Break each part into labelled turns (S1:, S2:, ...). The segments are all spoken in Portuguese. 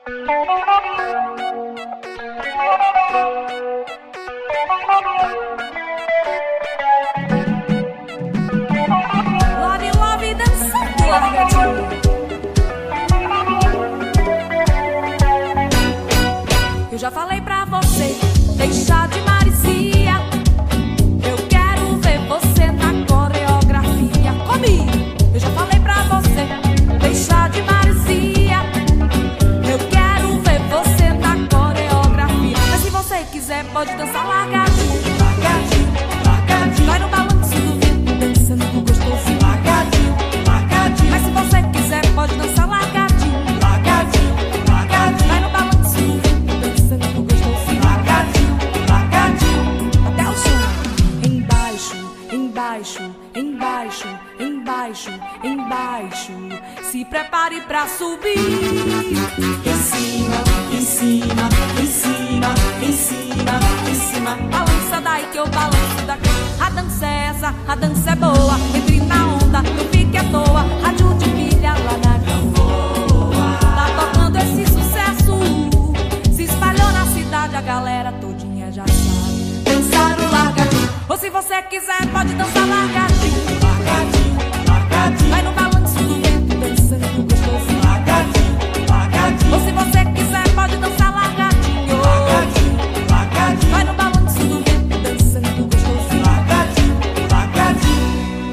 S1: Love, love, dançando largadinho. Eu já falei pra você deixar de maricia. Eu quero ver você na coreografia comigo. Eu já falei pra você deixar de maricia. Eu quero ver você na coreografia. Mas se você quiser pode dançar largadinho, largadinho, largadinho. Vai no balanço do vento dançando gostosinho, largadinho, largadinho. Mas se você quiser pode dançar largadinho, largadinho, largadinho. Vai no balanço do vento dançando gostosinho, largadinho, largadinho. Até o chão. Embaixo, embaixo, embaixo, embaixo, embaixo. Se prepare pra subir. Em cima, em cima, em cima, em cima, em cima. Balança daí que eu balanço daqui. A dança é essa, a dança é boa. Entre na onda, não fique à toa. Rádio de pilha lá na Gamboa. Tá tocando esse sucesso. Se espalhou na cidade, a galera todinha já sabe dançar o largadinho. Ou se você quiser pode dançar largadinho, largadinho, largadinho. Vai no balanço do vento dançando gostosinho, largadinho, largadinho. Ou se você quiser pode dançar largadinho, largadinho, largadinho. Vai no balanço do vento dançando gostosinho, largadinho, largadinho.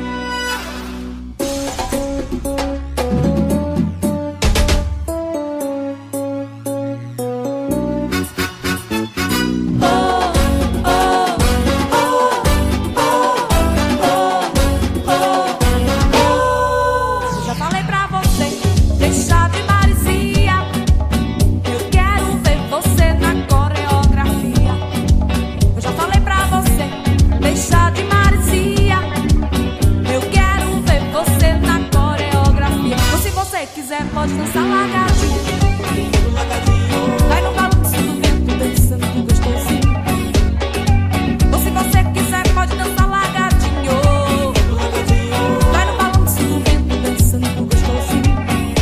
S1: Já falei pra você deixar de maricia. Eu quero ver você na coreografia. Eu já falei pra você deixar de maricia. Eu quero ver você na coreografia. Ou se você quiser pode dançar largadinho, vai no balanço do vento dançando gostosinho. Ou se você quiser pode dançar largadinho, vai no balanço do vento dançando gostosinho.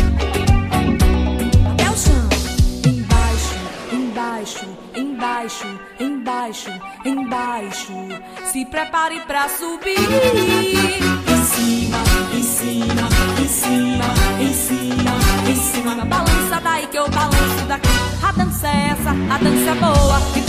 S1: Até o chão. Embaixo, embaixo, embaixo, embaixo, embaixo. Se prepare pra subir. Em cima, em cima, em cima, em cima, em cima. Balança daí que eu balanço daqui. A dança é essa, a dança é boa.